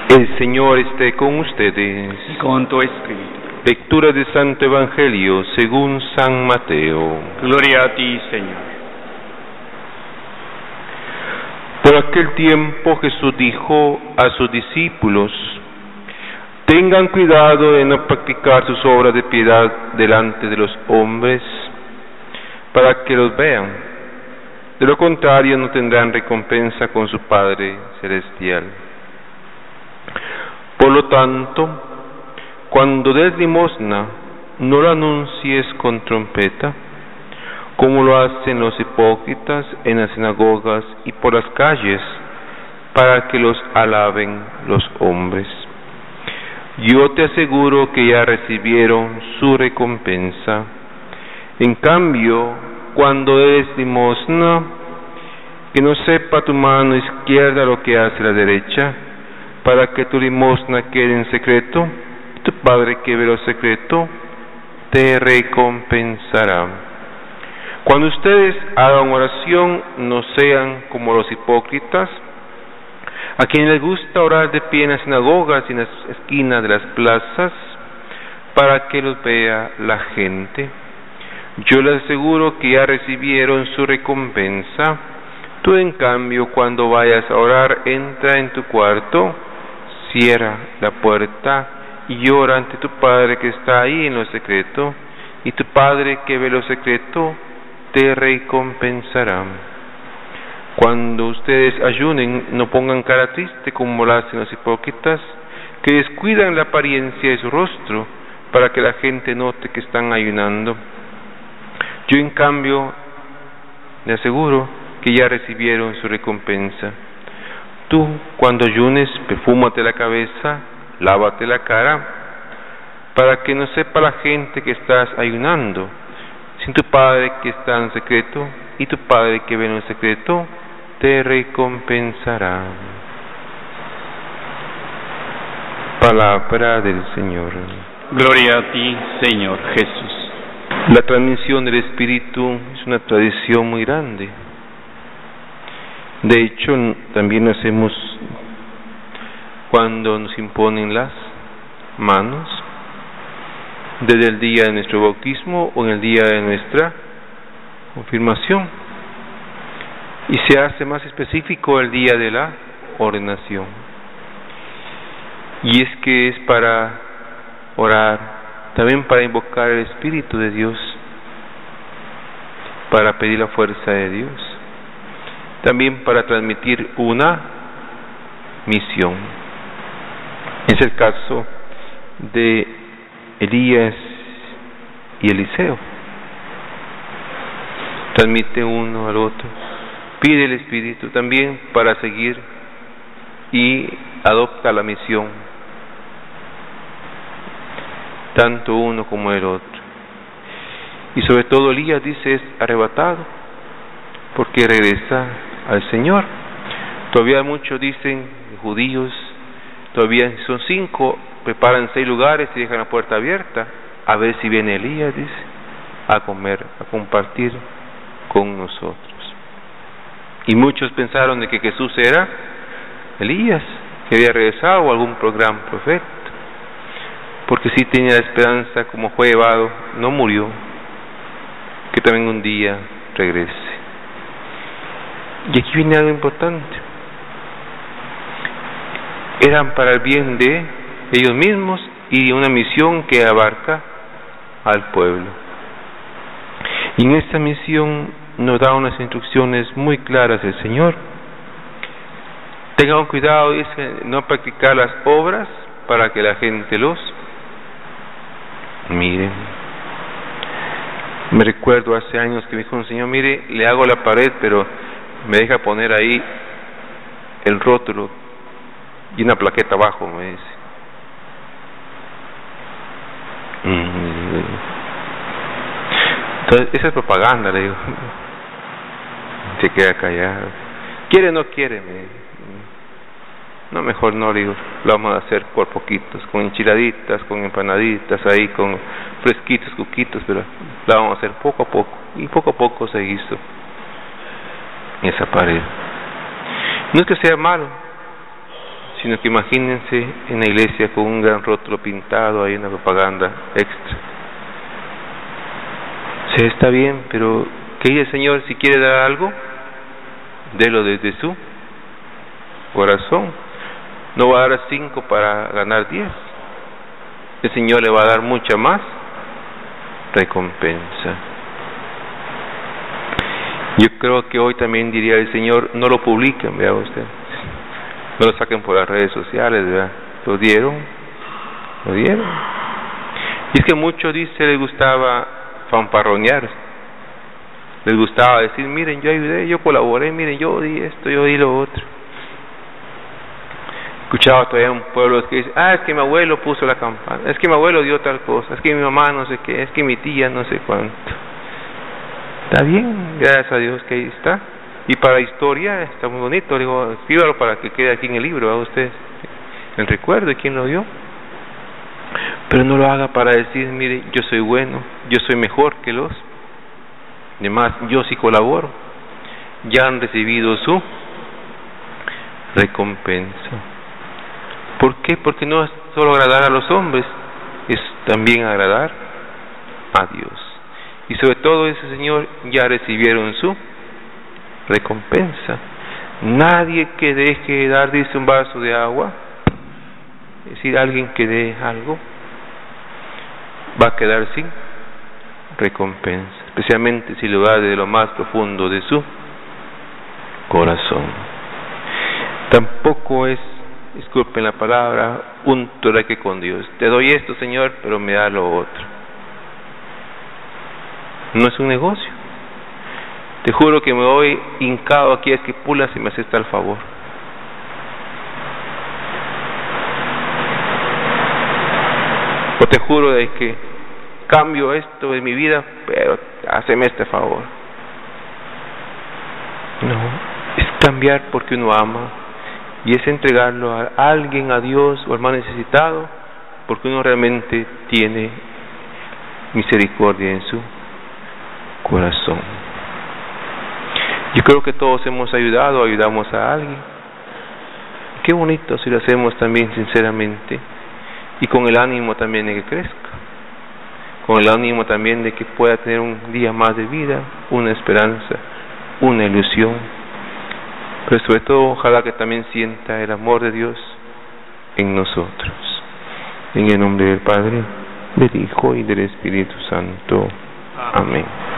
El Señor esté con ustedes. Y con tu espíritu. Lectura del Santo Evangelio según San Mateo. Gloria a ti, Señor. Por aquel tiempo Jesús dijo a sus discípulos: tengan cuidado de no practicar sus obras de piedad delante de los hombres, para que los vean. De lo contrario, no tendrán recompensa con su Padre Celestial. Por lo tanto, cuando des limosna, no lo anuncies con trompeta, como lo hacen los hipócritas en las sinagogas y por las calles, para que los alaben los hombres. Yo te aseguro que ya recibieron su recompensa. En cambio, cuando des limosna, que no sepa tu mano izquierda lo que hace la derecha, para que tu limosna quede en secreto, y tu Padre que ve lo secreto te recompensará. Cuando ustedes hagan oración, no sean como los hipócritas, a quienes les gusta orar de pie en las sinagogas y en las esquinas de las plazas, para que los vea la gente. Yo les aseguro que ya recibieron su recompensa. Tú, en cambio, cuando vayas a orar, entra en tu cuarto, cierra la puerta y ora ante tu Padre que está ahí en lo secreto, y tu Padre que ve lo secreto te recompensará. Cuando ustedes ayunen, no pongan cara triste como lo hacen los hipócritas, que descuidan la apariencia de su rostro para que la gente note que están ayunando. Yo, en cambio, le aseguro que ya recibieron su recompensa. Tú, cuando ayunes, perfúmate la cabeza, lávate la cara, para que no sepa la gente que estás ayunando, sin tu Padre que está en secreto, y tu Padre que ve en el secreto te recompensará. Palabra del Señor. Gloria a ti, Señor Jesús. La transmisión del Espíritu es una tradición muy grande. De hecho, también lo hacemos cuando nos imponen las manos, desde el día de nuestro bautismo o en el día de nuestra confirmación. Y se hace más específico el día de la ordenación. Y es que es para orar, también para invocar el Espíritu de Dios, para pedir la fuerza de Dios, también para transmitir una misión. Es el caso de Elías y Eliseo. Transmite uno al otro, pide el Espíritu también para seguir y adopta la misión, tanto uno como el otro. Y sobre todo Elías, dice, es arrebatado porque regresa al Señor. Todavía muchos dicen, judíos, todavía son 5, preparan 6 lugares y dejan la puerta abierta, a ver si viene Elías, dice, a comer, a compartir con nosotros. Y muchos pensaron de que Jesús era Elías, que había regresado, o algún gran profeta, porque sí tenía la esperanza, como fue llevado, no murió, que también un día regrese. Y aquí viene algo importante. Eran para el bien de ellos mismos y una misión que abarca al pueblo. Y en esta misión nos da unas instrucciones muy claras el Señor. Tengan cuidado, dice, no practicar las obras para que la gente los mire. Me recuerdo hace años que me dijo un señor: mire, le hago la pared, pero me deja poner ahí el rótulo y una plaqueta abajo, me dice. Entonces, esa es propaganda, le digo. Se queda callado. ¿Quiere o no quiere? Me dice. No, mejor no, le digo. Lo vamos a hacer por poquitos, con enchiladitas, con empanaditas, ahí con fresquitos, cuquitos, pero la vamos a hacer poco a poco. Y poco a poco se hizo esa pared. No es que sea malo, sino que imagínense en la iglesia con un gran rótulo pintado, hay una propaganda extra. Sí, está bien, pero que el Señor, si quiere dar algo, délo desde su corazón. No va a dar 5 para ganar 10. El Señor le va a dar mucha más recompensa. Yo creo que hoy también diría el Señor, no lo publiquen, vea usted, no lo saquen por las redes sociales, ¿verdad? Lo dieron. Y es que muchos, dice, les gustaba fanfarronear, les gustaba decir, miren, yo ayudé, yo colaboré, miren, yo di esto, yo di lo otro. Escuchaba todavía un pueblo que dice, es que mi abuelo puso la campana, es que mi abuelo dio tal cosa, es que mi mamá no sé qué, es que mi tía no sé cuánto. Está bien, gracias a Dios que ahí está. Y para la historia está muy bonito, le digo, escríbalo para que quede aquí en el libro, a ustedes, el recuerdo de quién lo dio. Pero no lo haga para decir, mire, yo soy bueno, yo soy mejor que los demás, yo sí colaboro. Ya han recibido su recompensa. ¿Por qué? Porque no es solo agradar a los hombres, es también agradar a Dios. Y sobre todo ese Señor ya recibieron su recompensa. Nadie que deje de dar, dice, un vaso de agua, es decir, alguien que dé algo, va a quedar sin recompensa, especialmente si lo da de lo más profundo de su corazón. Tampoco es, disculpen la palabra, un trueque con Dios. Te doy esto, Señor, pero me da lo otro. No es un negocio. Te juro que me voy hincado aquí a Esquipulas y me haces tal favor. O te juro de que cambio esto en mi vida, pero haceme este favor. No, es cambiar porque uno ama y es entregarlo a alguien, a Dios o al más necesitado, porque uno realmente tiene misericordia en su corazón. Yo creo que todos hemos ayudamos a alguien. Qué bonito si lo hacemos también sinceramente y con el ánimo también de que crezca, con el ánimo también de que pueda tener un día más de vida, una esperanza, una ilusión, pero sobre todo ojalá que también sienta el amor de Dios en nosotros. En el nombre del Padre, del Hijo y del Espíritu Santo. Amén.